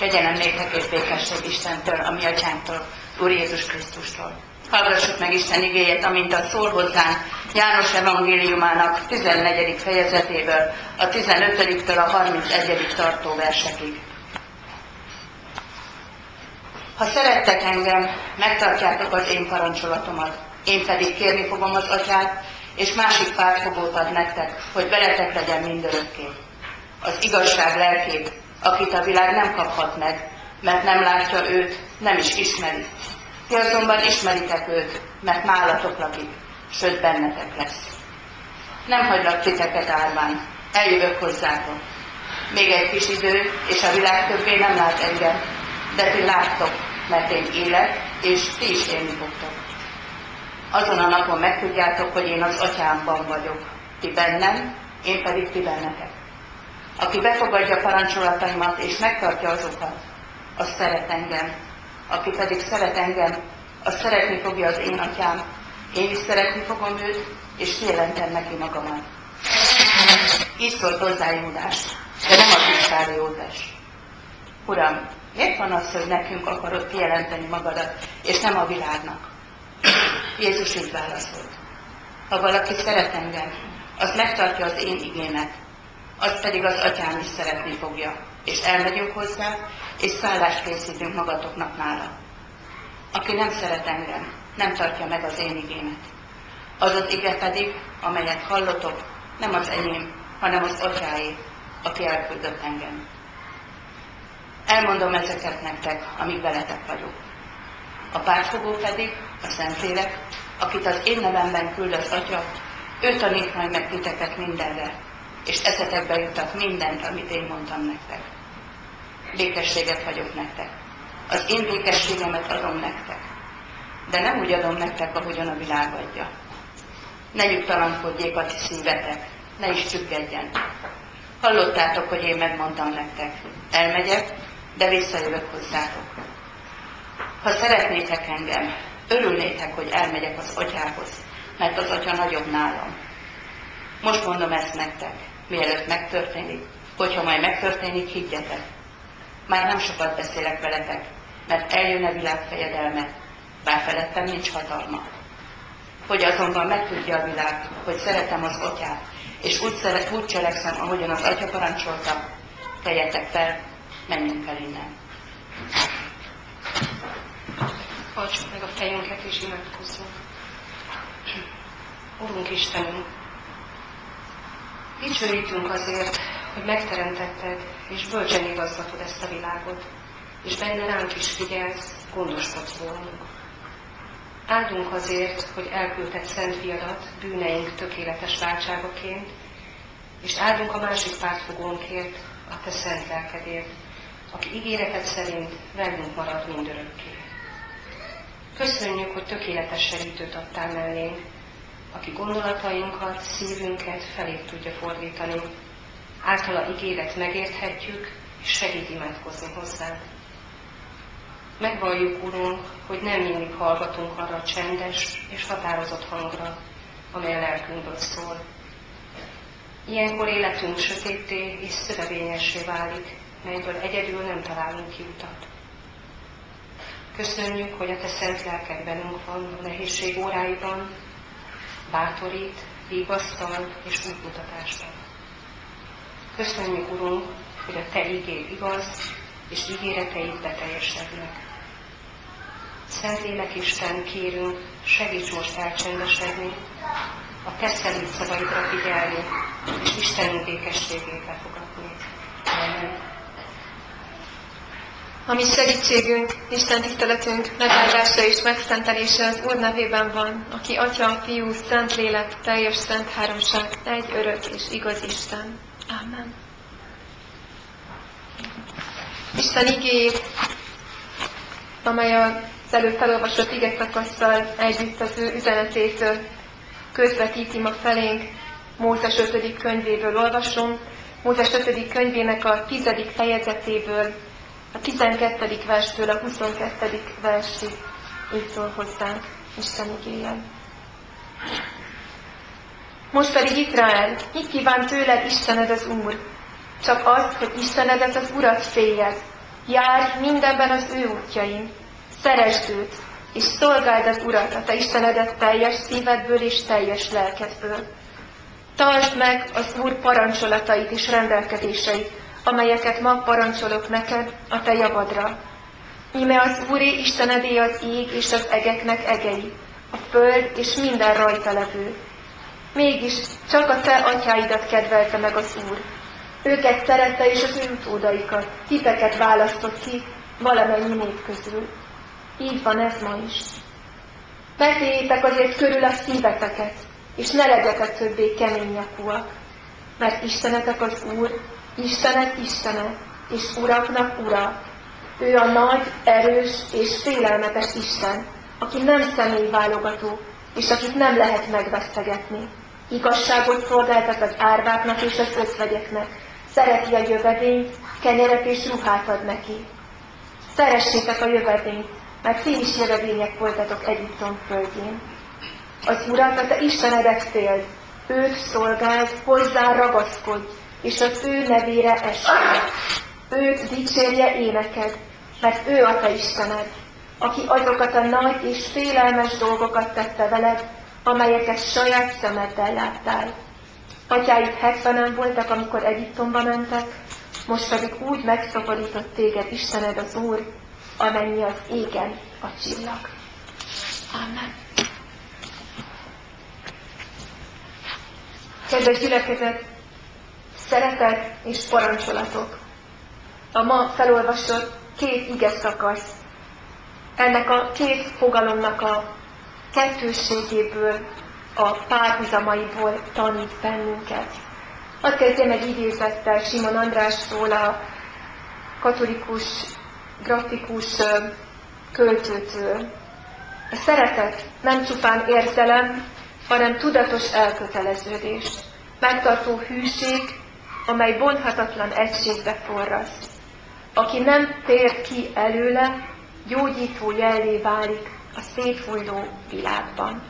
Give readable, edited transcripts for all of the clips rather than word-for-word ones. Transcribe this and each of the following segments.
Kegyelem néktek és békesség Istentől, a mi atyánktól, Úr Jézus Krisztustól. Hallgassuk meg Isten igéjét, amint a szól hozzánk János evangéliumának 14. fejezetéből, a 15-től a 31. tartó versekig. Ha szerettek engem, megtartjátok az én parancsolatomat, én pedig kérni fogom az atyát, és másik pártfogót ad nektek, hogy veletek legyen mindörökké. Az igazság lelkét, akit a világ nem kaphat meg, mert nem látja őt, nem is ismeri. Ti azonban ismeritek őt, mert nálatok lakik, sőt bennetek lesz. Nem hagylak titeket árván, eljövök hozzátok. Még egy kis idő, és a világ többé nem lát engem, de ti láttok, mert én élek, és ti is élni fogtok. Azon a napon megtudjátok, hogy én az atyámban vagyok, ti bennem, én pedig ti bennetek. Aki befogadja parancsolataimat és megtartja azokat, az szeret engem. Aki pedig szeret engem, az szeretni fogja az én atyám. Én is szeretni fogom őt, és kijelentem neki magamat. Így szólt hozzá Júdás, de nem az Iszkáriótes. Uram, miért van az, hogy nekünk akarod kijelenteni magadat, és nem a világnak? Jézus így válaszolt. Ha valaki szeret engem, az megtartja az én igémet, az pedig az atyám is szeretni fogja, és elmegyünk hozzá, és szállást készítünk magatoknak nála. Aki nem szeret engem, nem tartja meg az én igémet. Az az ige pedig, amelyet hallotok, nem az enyém, hanem az atyáé, aki elküldött engem. Elmondom ezeket nektek, amíg veletek vagyok. A pártfogó pedig, a Szentlélek, akit az én nevemben küld az Atya, ő tanít majd meg titeket mindenre, és eszetekbe juttat mindent, amit én mondtam nektek. Békességet hagyok nektek. Az én békességemet adom nektek. De nem úgy adom nektek, ahogyan a világ adja. Ne nyugtalankodjék a ti szívetek, ne is csüggedjen. Hallottátok, hogy én megmondtam nektek. Elmegyek, de visszajövök hozzátok. Ha szeretnétek engem, örülnétek, hogy elmegyek az atyához, mert az atya nagyobb nálam. Most mondom ezt nektek, mielőtt megtörténik, hogyha majd megtörténik, higgyetek. Már nem sokat beszélek veletek, mert eljön a világ fejedelme, bár felettem nincs hatalma. Hogy azonban megtudja a világ, hogy szeretem az atyát, és úgy cselekszem, ahogyan az atya parancsolta, keljetek fel, menjünk el innen. Hajtsuk meg a fejünket és imádkozzunk. Urunk Istenünk, dicsőítünk azért, hogy megteremtetted és bölcsen igazgatod ezt a világot, és benne ránk is figyelsz, gondoskodsz rólunk. Áldunk azért, hogy elküldted Szent Fiadat bűneink tökéletes váltságaként, és áldunk a másik pártfogónkért, a te szent lelkedért, aki ígéreted szerint velünk marad mindörökké. Köszönjük, hogy tökéletes segítőt adtál mellénk, aki gondolatainkat, szívünket felét tudja fordítani. Általa ígéret megérthetjük, és segít imádkozni hozzá. Megvalljuk, Urunk, hogy nem mindig hallgatunk arra a csendes és határozott hangra, amely a lelkünkből szól. Ilyenkor életünk sötétté és szövevényessé válik, melyből egyedül nem találunk kiutat. Köszönjük, hogy a te szent lelked velünk van a nehézség óráiban, bátorít, vigasztal és útmutatásban. Köszönjük, Urunk, hogy a te igéd igaz, és ígéreteid beteljesednek. Szentlélek Isten, kérünk, segíts most elcsendesedni, a te szelíd szavaidra figyelni, és Istenünk békességét befogadni. Amen. A mi segítségünk, Isten tiszteletünk megáldása és megszentelése az Úr nevében van, aki Atya, Fiú, Szentlélek, teljes szent háromság, egy örök és igaz Isten. Amen. Isten igéjét, amely az előbb felolvasott igeszakasszal együtt az ő üzenetét közvetíti ma felénk, Mózes 5. könyvéből olvasom, Mózes 5. könyvének a 10. fejezetéből, a 12. verstől a 22. versig így szól hozzánk Isten igéje. Most pedig Izrael, mit kíván tőled Istened az Úr? Csak az, hogy Istenedet az Urat féljed, Járj mindenben az ő útjain, szeresd őt, és szolgáld az Urat, a te Istenedet teljes szívedből és teljes lelkedből. Tartsd meg az Úr parancsolatait és rendelkezéseit, amelyeket ma parancsolok neked a te javadra. Íme az Úré Istenedé az ég és az egeknek egei, a föld és minden rajta levő. Mégis csak a te atyáidat kedvelte meg az Úr. Őket szerette és az ő utódaikat, titeket választott ki valamennyi nép közül. Így van ez ma is. Megtéljétek azért körül a szíveteket, és ne legyetek többé kemény nyakúak, mert Istenetek az Úr, Istenek Istene, és Uraknak Ura. Ő a nagy, erős és félelmetes Isten, aki nem személyválogató, és akit nem lehet megvesztegetni. Igazságot szolgáltat az árváknak és az özvegyeknek, szereti a jövedényt, kenyeret és ruhát ad neki. Szeressétek a jövedényt, mert ti is jövedények voltatok Egyiptom földjén. Az Urat, a te Istenedet féld, őt szolgáld, hozzá ragaszkodj, és az ő nevére essél. Őt dicsérje éneked, mert ő a te Istened, aki azokat a nagy és félelmes dolgokat tette veled, amelyeket saját szemeddel láttál. Atyáid 70-en voltak, amikor Egyiptomba mentek, most pedig úgy megszabadított téged Istened az Úr, amennyi az égen a csillag. Amen. Kedves gyülekezet, szeretet és parancsolatok. A ma felolvasott két ige szakasz, ennek a két fogalomnak a kettősségéből, a párhuzamaiból tanít bennünket. Hadd kezdjem egy idézettel Simon Andrástól, a katolikus, grafikus költőtől. A szeretet nem csupán érzelem, hanem tudatos elköteleződés, megtartó hűség, amely bonhatatlan egységbe forraszt. Aki nem tér ki előle, gyógyító jellé válik a széthulló világban.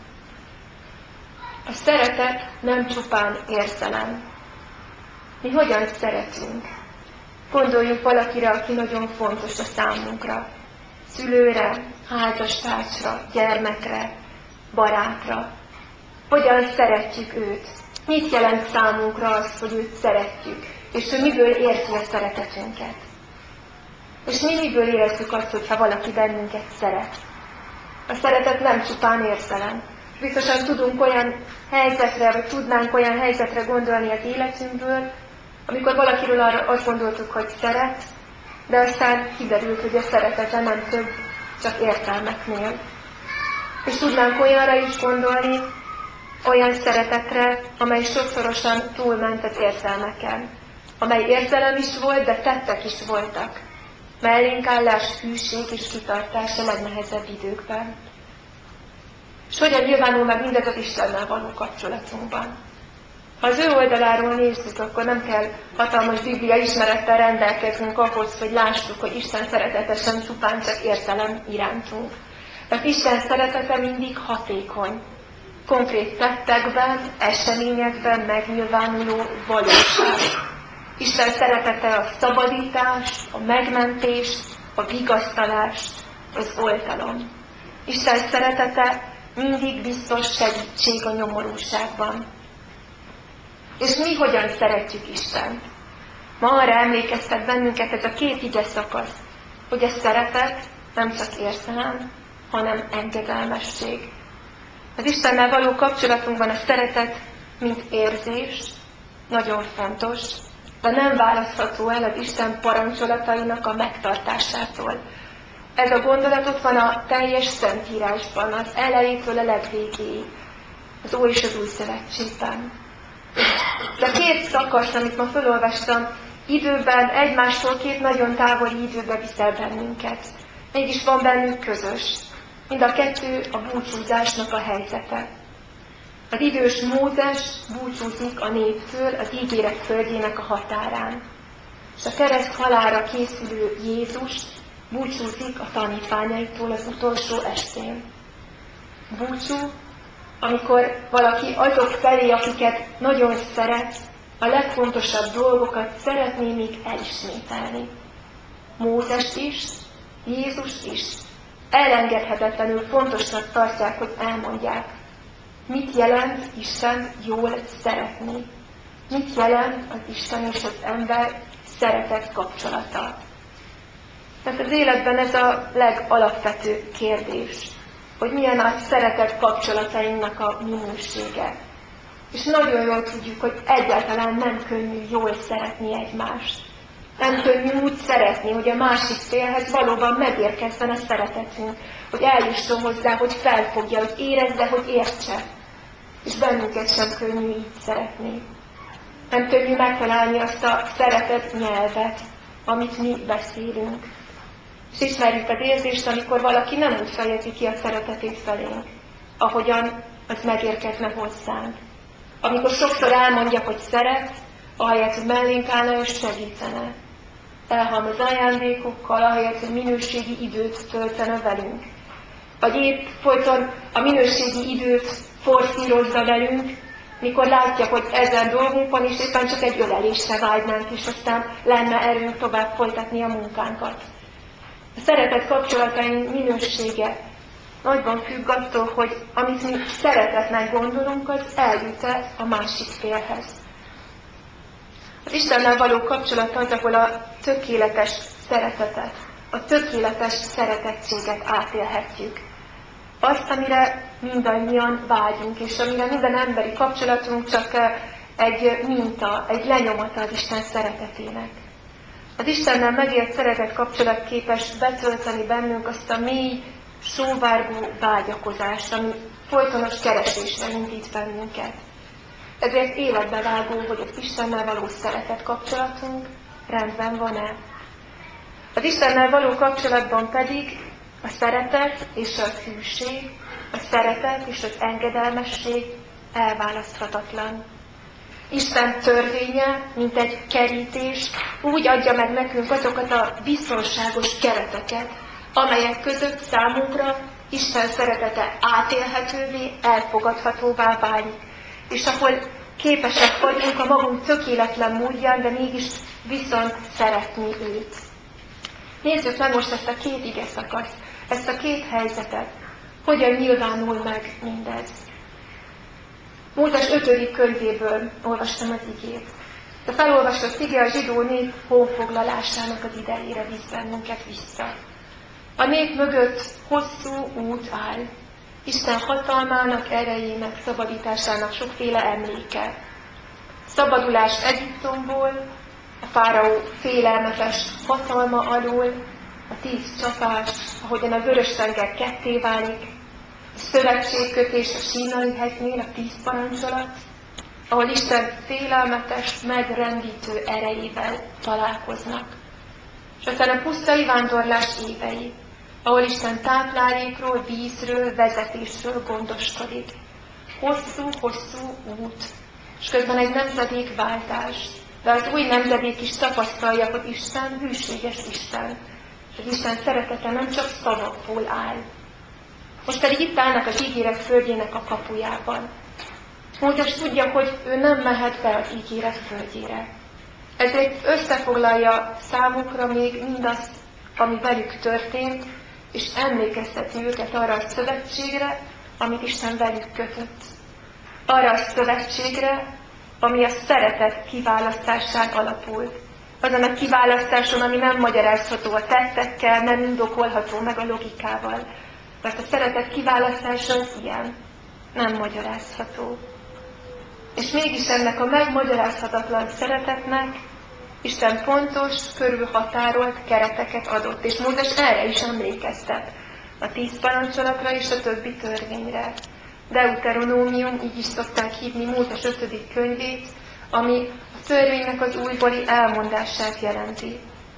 A szeretet nem csupán érzelem. Mi hogyan szeretünk? Gondoljunk valakire, aki nagyon fontos a számunkra. Szülőre, házastársra, gyermekre, barátra. Hogyan szeretjük őt? Mit jelent számunkra az, hogy őt szeretjük? És hogy miből érti a szeretetünket? És mi miből érezzük azt, hogyha valaki bennünket szeret? A szeretet nem csupán érzelem. Biztosan tudunk olyan helyzetre, vagy tudnánk olyan helyzetre gondolni az életünkből, amikor valakiről arra azt gondoltuk, hogy szeret, de aztán kiderült, hogy a szeretete nem több, csak értelmeknél. És tudnánk olyanra is gondolni, olyan szeretetre, amely sokszorosan túlment az érzelmeken, amely érzelem is volt, de tettek is voltak. Mellénkállás, hűség és kitartás a legnehezebb időkben. És hogyan nyilvánul meg mindez az Istennel való kapcsolatunkban? Ha az ő oldaláról nézzük, akkor nem kell hatalmas Biblia ismerettel rendelkeznünk ahhoz, hogy lássuk, hogy Isten szeretete sem csupán csak értelem irántunk. Mert Isten szeretete mindig hatékony, konkrét tettekben, eseményekben megnyilvánuló valóság. Isten szeretete a szabadítást, a megmentést, a vigasztalást, az oltalom. Isten szeretete mindig biztos segítség a nyomorúságban. És mi hogyan szeretjük Istent? Ma arra emlékeztet bennünket ez a két ige szakasz, hogy a szeretet nem csak érzelem, hanem engedelmesség. Az Istennel való kapcsolatunkban a szeretet, mint érzés, nagyon fontos, de nem választható el az Isten parancsolatainak a megtartásától. Ez a gondolat ott van a teljes Szentírásban, az elejétől a legvégéig, az Ói és az Új Szövetségben. De két szakasz, amit ma felolvastam, időben egymástól két nagyon távoli időbe viszel bennünket. Mégis van bennünk közös. Mind a kettő a búcsúzásnak a helyzete. Az idős Mózes búcsúzik a néptől az ígéret földjének a határán. És a kereszt halálra készülő Jézus búcsúzik a tanítványaitól az utolsó estén. Búcsú, amikor valaki azok felé, akiket nagyon szeret, a legfontosabb dolgokat szeretné még elismételni. Mózes is, Jézus is elengedhetetlenül fontosnak tartják, hogy elmondják, mit jelent Isten jól szeretni. Mit jelent az Isten és az ember szeretet kapcsolata. Tehát az életben ez a legalapvetőbb kérdés, hogy milyen a szeretet kapcsolatainknak a minősége. És nagyon jól tudjuk, hogy egyáltalán nem könnyű jól szeretni egymást. Nem könnyű úgy szeretni, hogy a másik félhez valóban megérkezzen a szeretetünk, hogy eljusson hozzá, hogy felfogja, hogy érezze, hogy értse. És bennünket sem könnyű így szeretni. Nem könnyű megtalálni azt a szeretet nyelvet, amit mi beszélünk. És ismerjük az érzést, amikor valaki nem úgy fejezi ki a szeretetét felénk, ahogyan az megérkezne hozzánk. Amikor sokszor elmondja, hogy szeret, ahelyett, hogy mellénk állna és segítene. Elhalmoz ajándékokkal, ahelyett, hogy minőségi időt töltene velünk. Vagy épp folyton a minőségi időt forszírozza velünk, mikor látja, hogy ezzel dolgunk van, és éppen csak egy ölelésre vágynánk, és aztán lenne erőnk tovább folytatni a munkánkat. A szeretet kapcsolataink minősége nagyban függ attól, hogy amit mi szeretetnek gondolunk, az eljut-e a másik félhez. Az Istennel való kapcsolat az, ahol a tökéletes szeretetet, a tökéletes szeretettséget átélhetjük. Azt, amire mindannyian vágyunk, és amire minden emberi kapcsolatunk csak egy minta, egy lenyomata az Isten szeretetének. Az Istennel megélt szeretet kapcsolat képes betölteni bennünk azt a mély, sóvárgó vágyakozást, ami folytonos keresésre indít bennünket. Ezért életbe vágó, hogy az Istennel való szeretet kapcsolatunk rendben van-e. Az Istennel való kapcsolatban pedig a szeretet és a hűség, a szeretet és az engedelmesség elválaszthatatlan. Isten törvénye, mint egy kerítés, úgy adja meg nekünk azokat a biztonságos kereteket, amelyek között számunkra Isten szeretete átélhetővé, elfogadhatóvá válik, és ahol képesek vagyunk a magunk tökéletlen módján, de mégis viszont szeretni őt. Nézzük meg most ezt a két igeszakaszt, ezt a két helyzetet. Hogyan nyilvánul meg mindez? Mózes 5. könyvéből olvastam az igét. A felolvasott ige a zsidó nép honfoglalásának az idejére visz bennünket vissza. A nép mögött hosszú út áll. Isten hatalmának, erejének, szabadításának sokféle emléke. Szabadulás Egyiptomból, a fáraó félelmetes hatalma alól, a 10 csapás, ahogyan a Vörös-tenger ketté válik, a szövetségkötés a Sínai hegynél, a 10 parancsolat, ahol Isten félelmetes, megrendítő erejével találkoznak. És aztán a pusztai vándorlás évei, ahol Isten táplálékról, vízről, vezetésről gondoskodik. Hosszú-hosszú út, és közben egy nemzedékváltás, de az új nemzedék is tapasztalja, hogy Isten hűséges Isten, és az Isten szeretete nem csak szavakból áll. Most pedig itt állnak az ígéret földjének a kapujában. Mózes tudja, hogy ő nem mehet be az ígéret földjére. Ezért összefoglalja számukra még mindazt, ami velük történt, és emlékezteti őket arra a szövetségre, amit Isten velük kötött. Arra a szövetségre, ami a szeretet kiválasztásán alapul. Azon a kiválasztáson, ami nem magyarázható a tettekkel, nem indokolható meg a logikával. Mert a szeretet kiválasztása az ilyen, nem magyarázható. És mégis ennek a megmagyarázhatatlan szeretetnek Isten pontos, körülhatárolt kereteket adott, és Mózes erre is emlékeztet, a 10 parancsolatra és a többi törvényre. Deuteronómium, így is szokták hívni Mózes 5. könyvét, ami a törvénynek az újbóli elmondását jelenti.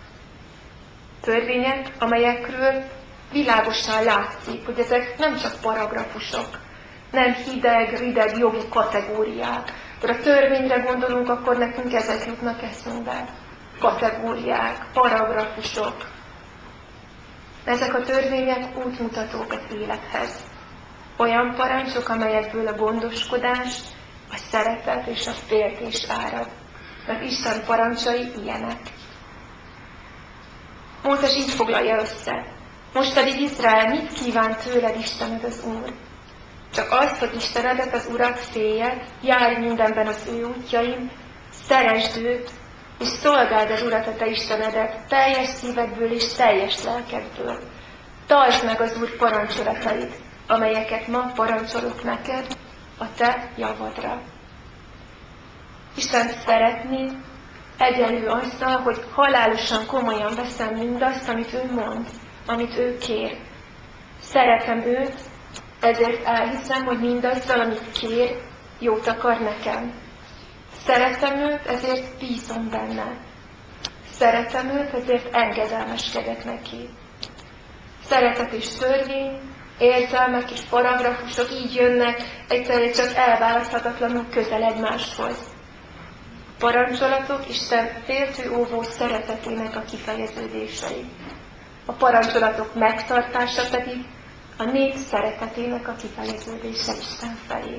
Törvények, amelyekről világosan látszik, hogy ezek nem csak paragrafusok, nem hideg, rideg jogi kategóriák. Ha a törvényre gondolunk, akkor nekünk ezek jutnak eszünkbe. Kategóriák, paragrafusok. Ezek a törvények útmutatók az élethez. Olyan parancsok, amelyekből a gondoskodás, a szeretet és a féltés árad. Mert Isten parancsai ilyenek. Mózes így foglalja össze. Most pedig Izrael, mit kíván tőled Istened az Úr? Csak azt, hogy Istenedet, az Urat féljed, járj mindenben az ő útjain, szeresd őt, és szolgáld az Urat, a te Istenedet, teljes szívedből és teljes lelkedből. Tartsd meg az Úr parancsolatait, amelyeket ma parancsolok neked, a te javadra. Isten szeretni egyenlő azzal, hogy halálosan komolyan veszem mindazt, amit ő mond, amit ő kér. Szeretem őt, ezért elhiszem, hogy mindazzal, amit kér, jót akar nekem. Szeretem őt, ezért bízom benne. Szeretem őt, ezért engedelmeskedek neki. Szeretet és törvény, érzelmek és paragrafusok így jönnek, egyszerűen csak elválaszthatatlanul közel egymáshoz. Parancsolatok Isten féltő óvó szeretetének a kifejeződései. A parancsolatok megtartása pedig a nép szeretetének a kifejeződése Isten felé.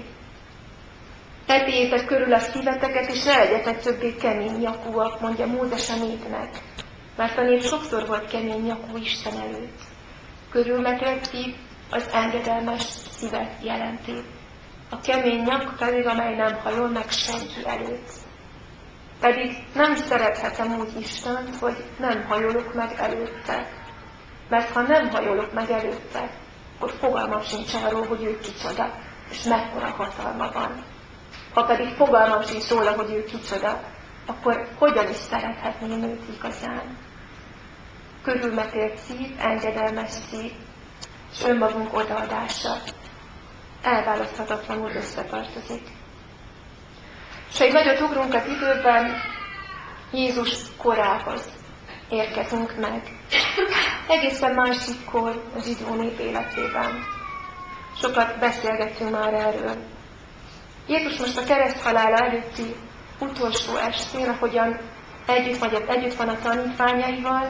Tetéljétek körül a szíveteket, és ne legyetek többé kemény nyakúak, mondja Mózes a népnek, mert a nép sokszor volt kemény nyakú Isten előtt. Körülmetelt szív az engedelmes szívet jelenti. A kemény nyak pedig, amely nem hajol meg senki előtt. Pedig nem szerethetem úgy Istent, hogy nem hajolok meg előtte. Mert ha nem hajolok meg előtte, akkor fogalmam sincs arról, hogy ő kicsoda, és mekkora hatalma van. Ha pedig fogalmam sincs róla, hogy ő kicsoda, akkor hogyan is szerethetném őt igazán? Körülmetélt szív, engedelmes szív, és önmagunk odaadása elválaszthatatlanul összetartozik. És egy nagyot ugrunk az időben, Jézus korához érkezünk meg. Egészen másik kor a zsidó nép életében. Sokat beszélgettünk már erről. Jézus most a kereszthalála előtti utolsó estén, ahogyan együtt van a tanítványaival,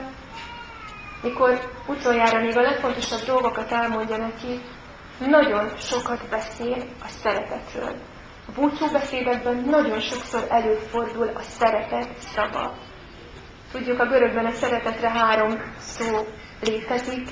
mikor utoljára még a legfontosabb dolgokat elmondja neki, nagyon sokat beszél a szeretetről. A búcsúbeszédekben nagyon sokszor előfordul a szeretet szava. Tudjuk, a görögben a szeretetre 3 szó létezik.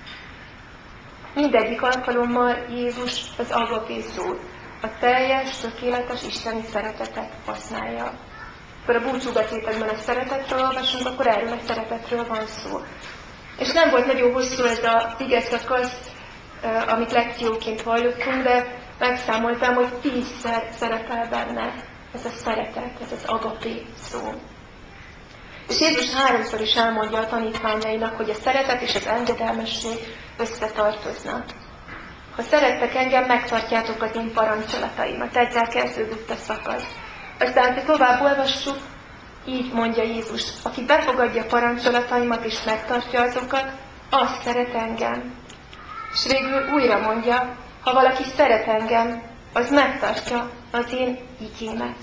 Mindegyik alkalommal Jézus az agapé szót, a teljes, tökéletes isteni szeretetet használja. Akkor a búcsúbeszédekben a szeretetről olvasunk, akkor erről a szeretetről van szó. És nem volt nagyon hosszú ez a igeszakasz, amit lekcióként hallottunk, de megszámoltam, hogy 10-szer szerepel benne ez a szeretet, ez az agapé szó. És Jézus 3-szor is elmondja a tanítványainak, hogy a szeretet és az engedelmesség összetartoznak. Ha szerettek engem, megtartjátok az én parancsolataimat. Ezzel kezdődött a szakasz. Aztán, ha tovább olvassuk, így mondja Jézus, aki befogadja parancsolataimat és megtartja azokat, az szeret engem. És végül újra mondja, ha valaki szeret engem, az megtartja az én igémet.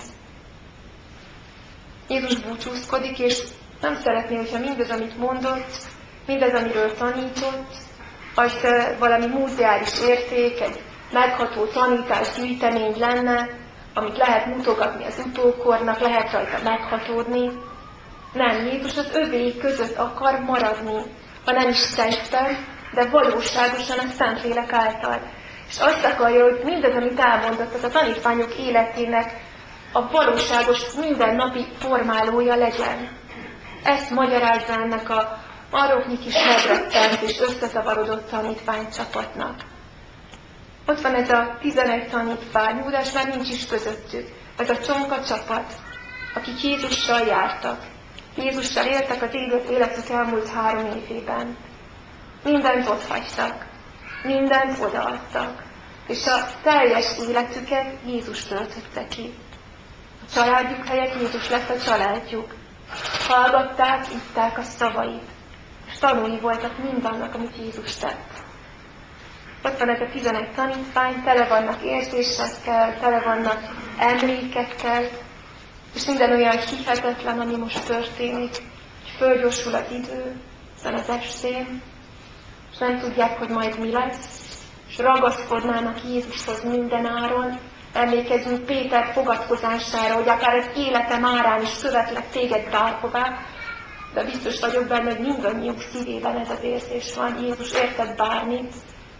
Jézus búcsúzkodik, és nem szeretné, hogyha mindez, amit mondott, mindez, amiről tanított, az valami múzeális érték, egy megható tanításgyűjtemény lenne, amit lehet mutogatni az utókornak, lehet rajta meghatódni. Nem, Jézus az övéi között akar maradni, ha nem is testen, de valóságosan a Szentlélek által. És azt akarja, hogy mindaz, amit elmondott, az a tanítványok életének a valóságos, mindennapi formálója legyen. Ezt magyarázza ennek a maroknyi kis megrettent és összezavarodott tanítványcsapatnak. Ott van ez a 11 tanítvány, Júdás már nincs is közöttük. Ez a csonka csapat, akik Jézussal jártak. Jézussal éltek az életük elmúlt 3 évében. Mindent ott hagytak, mindent odaadtak, és a teljes életüket Jézus töltötte ki. A családjuk helyett Jézus lett a családjuk. Hallgatták, itták a szavait, és tanulni voltak mindannak, amit Jézus tett. Ott van ez a 11 tanítvány, tele vannak érzésekkel, tele vannak emlékekkel, és minden olyan hihetetlen, ami most történik, hogy fölgyorsul az idő, ezen az estén, és nem tudják, hogy majd mi lesz, és ragaszkodnának Jézushoz minden áron. Emlékezzünk Péter fogadkozására, hogy akár az életem árán is követlek téged bárhová, de biztos vagyok benne, hogy mindannyiunk szívében ez az érzés van. Jézus értett bármit.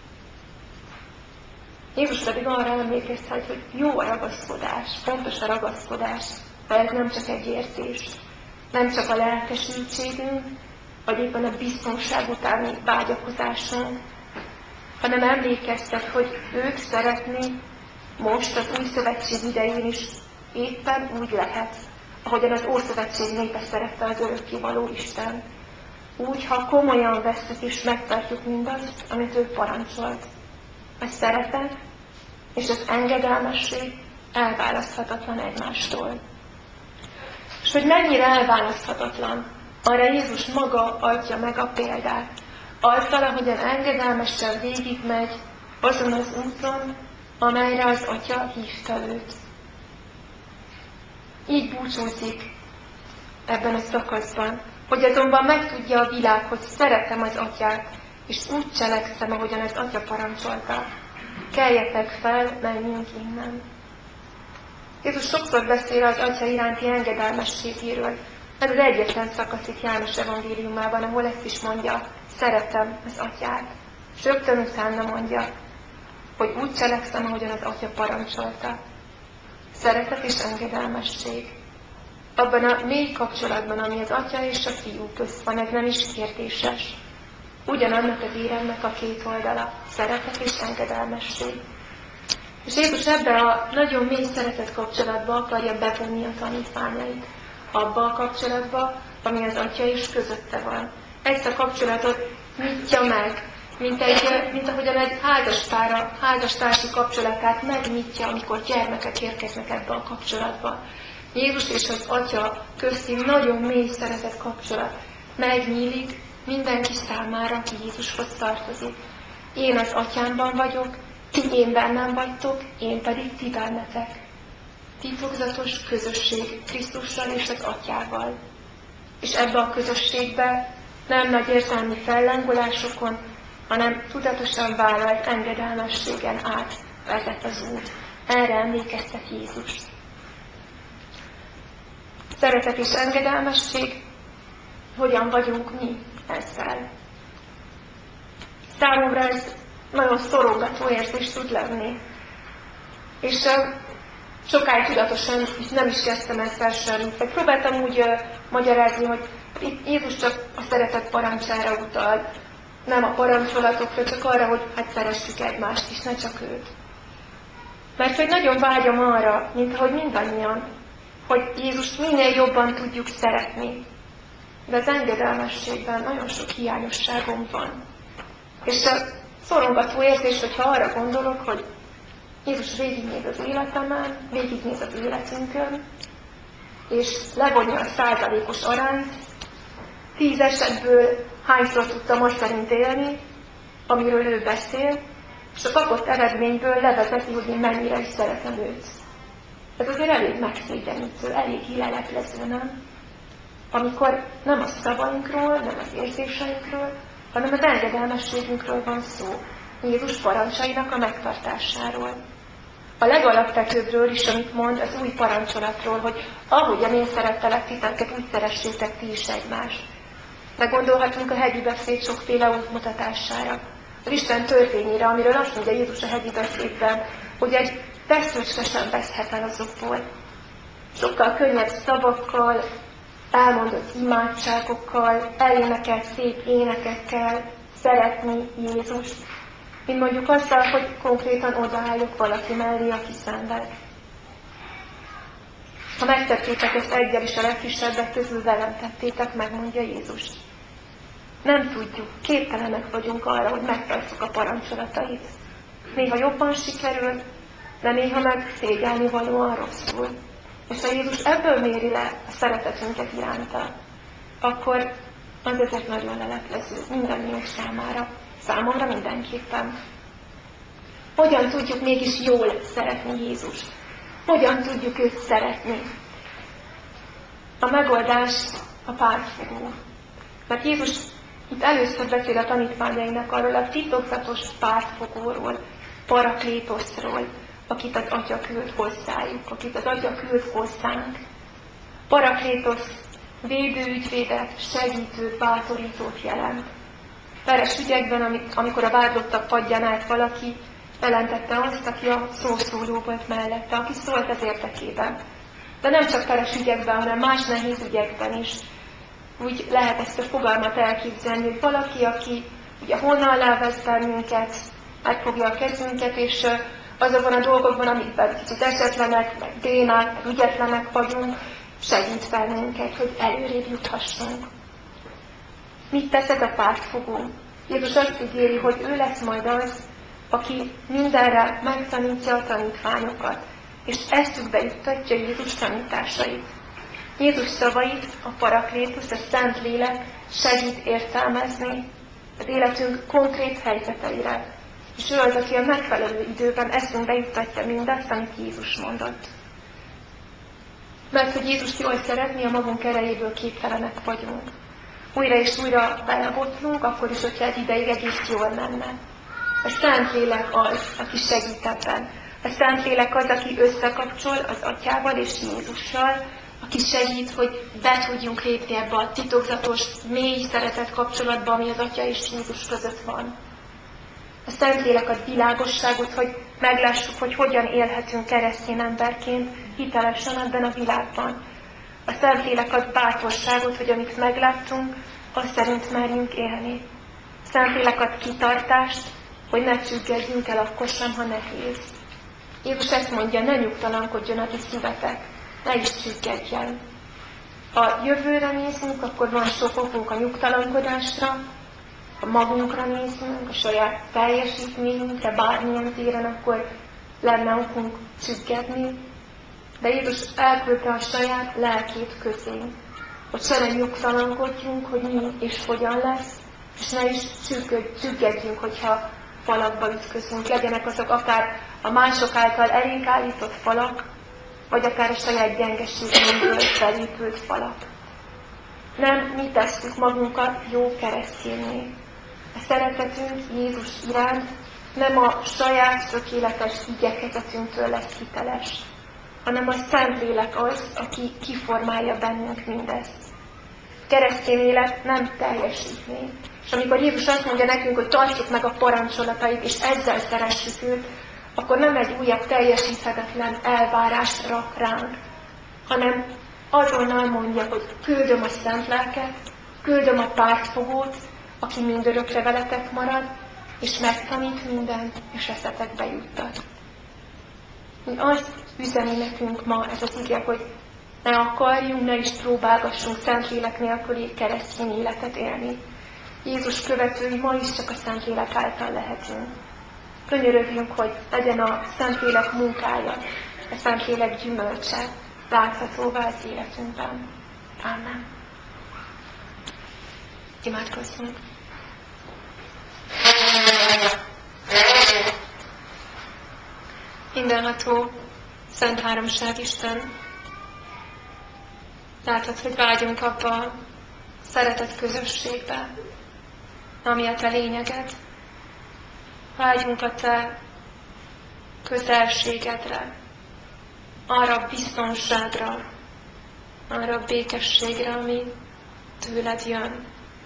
Jézus pedig arra emlékeztet, hogy jó a ragaszkodás, fontos a ragaszkodás, de ez nem csak egy érzés, nem csak a lelkesültségünk, vagy éppen a biztonság utáni vágyakozásunk, hanem emlékeztet, hogy őt szeretni most az új szövetség idején is éppen úgy lehet, ahogyan az Ószövetség népe szerette az örökkévaló Isten. Úgy, ha komolyan vesszük és megtartjuk mindazt, amit ő parancsolt. A szeretet és az engedelmesség elválaszthatatlan egymástól. És hogy mennyire elválaszthatatlan, arra Jézus maga adja meg a példát. Azzal, ahogyan engedelmesen végigmegy azon az úton, amelyre az Atya hívta őt. Így búcsúzik ebben a szakaszban, hogy azonban megtudja a világ, hogy szeretem az Atyát, és úgy cselekszem, ahogyan az Atya parancsolta. Keljetek fel, menjünk innen. Jézus sokszor beszél az Atya iránti engedelmességéről. Ez az egyetlen szakasz itt János evangéliumában, ahol ezt is mondja, szeretem az Atyát. És rögtön utána mondja, hogy úgy cselekszem, ahogyan az Atya parancsolta. Szeretet és engedelmesség. Abban a mély kapcsolatban, ami az Atya és a Fiú közt van, ez nem is kérdéses. Ugyanannak az éremnek a két oldala, szeretet és engedelmesség. És Jézus ebbe a nagyon mély szeretet kapcsolatba akarja bevonni a tanítványait. Abba a kapcsolatba, ami az Atya és közötte van. Ezt a kapcsolatot nyitja meg, mint ahogyan egy házastársi kapcsolatát megnyitja, amikor gyermekek érkeznek ebbe a kapcsolatba. Jézus és az Atya közti nagyon mély szeretet kapcsolat megnyílik mindenki számára, aki Jézushoz tartozik. Én az Atyámban vagyok, ti én bennem vagytok, én pedig ti bennetek. Titokzatos közösség Krisztussal és az Atyával. És ebbe a közösségbe nem nagy érzelmi fellengolásokon, hanem tudatosan vállalt engedelmességen át vezet az út. Erre emlékeztet Jézus. Szeretet és engedelmesség, hogyan vagyunk mi ezzel? Számomra ez nagyon szorongató érzés tud lenni. És sokáig tudatosan nem is kezdtem ezzel semmit. Vagy próbáltam úgy magyarázni, hogy itt Jézus csak a szeretet parancsára utal, nem a parancsolatokra, csak arra, hogy hát szeressük egymást is, ne csak őt. Mert hogy nagyon vágyom arra, mint ahogy mindannyian, hogy Jézust minél jobban tudjuk szeretni. De az engedelmességben nagyon sok hiányosságom van. És a szorongató érzés, hogyha arra gondolok, hogy Jézus végignéz az életemen, végignéz az életünkön, és levonja a százalékos arányt, 10 esetből hányszor tudtam azt szerint élni, amiről ő beszél, és a kapott eredményből levezeti, hogy én mennyire is szeretem őt. Ez azért elég megszégyenítő, elég leleplező, nem? Amikor nem a szavainkról, nem az érzéseinkről, hanem az engedelmességünkről van szó, Jézus parancsainak a megtartásáról. A legalapvetőbbről is, amit mond, az új parancsolatról, hogy ahogyan én szerettelek titeket, úgy szeressétek ti is egymást. De gondolhatunk a hegyi beszéd sokféle útmutatására, az Isten törvényére, amiről azt mondja Jézus a hegyi beszédben, hogy egy tesztőcske sem veszhet el azokból. Sokkal könnyebb szavakkal, elmondott imádságokkal, elénekelt szép énekekkel szeretni Jézust, mint mondjuk azzal, hogy konkrétan odaállok valaki mellé, aki szenved. Ha megtettétek ezt egyel is a legkisebbek közül, velem tettétek, megmondja Jézus. Nem tudjuk, képtelenek vagyunk arra, hogy megtartsuk a parancsolatait. Néha jobban sikerül, de néha meg szégyelni valóan rosszul. És ha Jézus ebből méri le a szeretetünket iránta, akkor az ezek nagyon leleplező mindannyiunk számára, számomra mindenképpen. Hogyan tudjuk mégis jól szeretni Jézust? Hogyan tudjuk őt szeretni? A megoldás a pártfogó. Mert Jézus itt először beszél a tanítványainak arról a titokzatos pártfogóról, Paraklétoszról, akit az Atya küld hozzájuk, akit az Atya küld hozzánk. Paraklétosz védőügyvédet, segítőt, bátorítót jelent. Peres ügyekben, amikor a vádlottak padján állt valaki, jelentette azt, aki a szószóló volt mellette, aki szólt az érdekében. De nem csak peres ügyekben, hanem más nehéz ügyekben is. Úgy lehet ezt a fogalmat elképzelni, hogy valaki, aki ugye honnan vesz bennünket, megfogja a kezünket, és azokban a dolgokban, amikben kicsit esetlenek, meg bénák, meg ügyetlenek vagyunk, segít bennünket, hogy előrébb juthassunk. Mit tesz ez a pártfogó? Jézus azt ígéri, hogy ő lesz majd az, aki mindenre megtanítja a tanítványokat, és eszükbe juttatja Jézus tanításait. Jézus szavait a Paraklétusz, a Szentlélek segít értelmezni az életünk konkrét helyzeteire. És ő az, aki a megfelelő időben eszünkbe juttatja mindazt, amit Jézus mondott. Mert hogy Jézust jól szeretni, a magunk erejéből képtelenek vagyunk. Újra és újra belebotlunk, akkor is, hogyha egy ideig egész jól menne. A Szentlélek az, aki segít ebben. A Szentlélek az, aki összekapcsol az Atyával és Jézussal, aki segít, hogy be tudjunk lépni ebbe a titokzatos, mély szeretet kapcsolatba, ami az Atya és Jézus között van. A Szentlélek ad világosságot, hogy meglássuk, hogy hogyan élhetünk keresztény emberként hitelesen ebben a világban. A Szentlélek ad bátorságot, hogy amit megláttunk, azt szerint merjünk élni. A Szentlélek ad kitartást, hogy ne csüggedjünk el akkor sem, ha nehéz. Jézus ezt mondja, ne nyugtalankodjon a ti szívetek, ne is csüggedjen. Ha jövőre nézünk, akkor van sok okunk a nyugtalankodásra, ha magunkra nézünk, a saját teljesítményünkre, bármilyen téren, akkor lenne okunk csüggedni. De Jézus elküldte a saját lelkét közénk, hogy se ne nyugtalankodjunk, hogy mi és hogyan lesz, és ne is csüggedjünk, hogyha falakba ütközünk. Legyenek azok akár a mások által elénk állított falak, vagy akár a saját gyengeségünkből felépült falak. Nem mi tesszük magunkat jó keresztényé. A szeretetünk Jézus iránt nem a saját tökéletes igyekezetünktől lesz hiteles, hanem a Szentlélek az, aki kiformálja bennünk mindezt. Keresztény élet nem teljesítmény. És amikor Jézus azt mondja nekünk, hogy tartsuk meg a parancsolatait, és ezzel szeressük őt, akkor nem egy újabb teljesíthetetlen elvárás rak ránk, hanem azonnal mondja, hogy küldöm a Szent Lelket, küldöm a pártfogót, aki mindörökre veletek marad, és megtanít mindent, és eszetekbe juttat. Azt üzeni nekünk ma ez az ige, hogy ne akarjunk, ne is próbálgassunk Szentlélek nélküli keresztény életet élni. Jézus követői ma is csak a Szentlélek által lehetünk. Könyörögjünk, hogy legyen a Szentlélek munkája, a Szentlélek gyümölcse láthatóvá az életünkben. Amen. Imádkozzunk. Mindenható, Szent Háromság Isten, látod, hogy vágyunk abba a szeretet közösségbe, ami a te lényeged. Vágyunk a te közelségedre, arra a biztonságra, arra a békességre, ami tőled jön.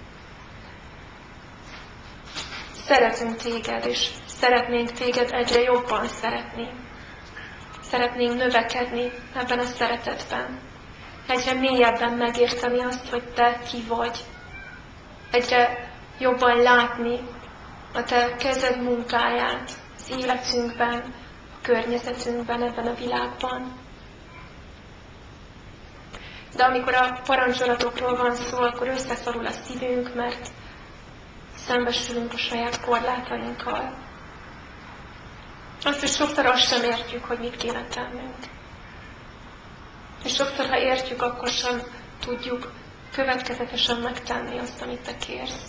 Szeretünk téged, és szeretnénk téged egyre jobban szeretni. Szeretnénk növekedni ebben a szeretetben. Egyre mélyebben megérteni azt, hogy te ki vagy. Egyre jobban látni a te kezed munkáját az életünkben, a környezetünkben, ebben a világban. De amikor a parancsolatokról van szó, akkor összeszorul a szívünk, mert szembesülünk a saját korlátainkkal. Azt is sokszor azt sem értjük, hogy mit kéne tennünk. És sokszor, ha értjük, akkor sem tudjuk következetesen megtenni azt, amit te kérsz.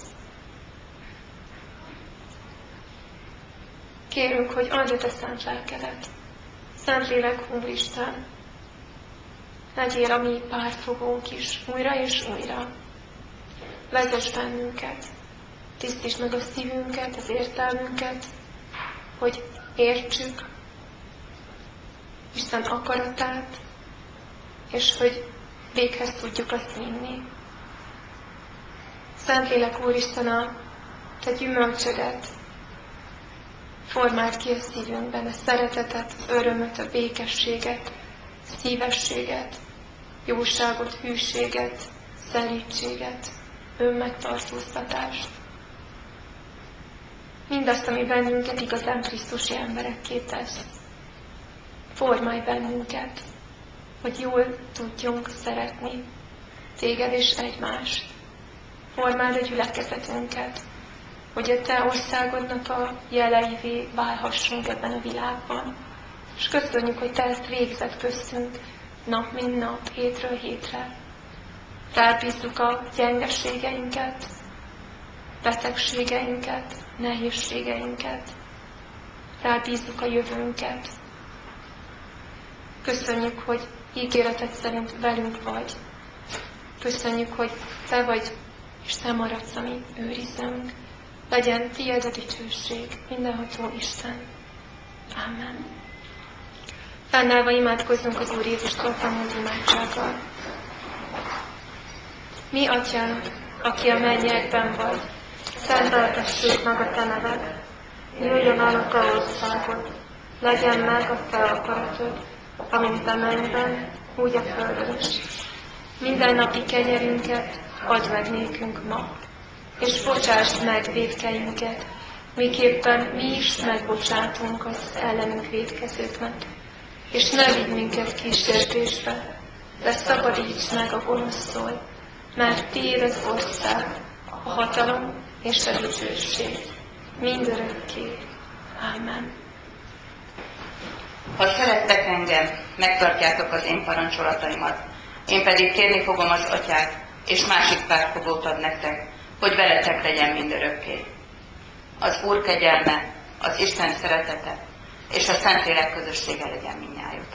Kérünk, hogy adj a te szent lelkedet. Szentlélek, Úristen, legyél a mi pártfogónk is újra és újra. Vezess bennünket, tisztítsd meg a szívünket, az értelmünket, hogy értsük Isten akaratát, és hogy véghez tudjuk azt vinni. Szentlélek Úristen, a Te gyümölcsödet formáld ki a szívünkben, a szeretetet, az örömöt, a békességet, szívességet, jóságot, hűséget, szelídséget, önmegtartóztatást. Mindazt, ami bennünket igazán Krisztusi emberekké tesz. Formálj bennünket, hogy jól tudjunk szeretni Téged és egymást. Formáld a gyülekezetünket, hogy a Te országodnak a jeleivé válhassunk ebben a világban. És köszönjük, hogy Te ezt végzed köztünk nap mint nap, hétről hétre. Rábízzuk a gyengeségeinket, betegségeinket, nehézségeinket. Rábízzuk a jövőnket. Köszönjük, hogy ígéreted szerint velünk vagy. Köszönjük, hogy Te vagy, és Te maradsz a mi őrizőnk. Legyen Tiéd a dicsőség, mindenható Isten. Amen. Fennállva imádkozzunk az Úr Jézustól tanult imádsággal. Mi, Atyánk, aki a mennyekben vagy, szenteltessék meg a Te neved, jöjjön el a Te országod, legyen meg a Te akaratod, amint a mennyben, úgy a földön is. Minden napi kenyerünket add meg nékünk ma, és bocsásd meg vétkeinket, miképpen mi is megbocsátunk az ellenünk vétkezőknek. És ne vigy minket kísértésbe, de szabadíts meg a gonosztól, mert Tiéd az ország, a hatalom és a dicsőség, mindörökké. Amen. Ha szerettek engem, megtartjátok az én parancsolataimat, én pedig kérni fogom az Atyát, és másik pártfogót ad nektek, hogy veletek legyen mindörökké. Az Úr kegyelme, az Isten szeretete és a Szentlélek közössége legyen mindnyáján.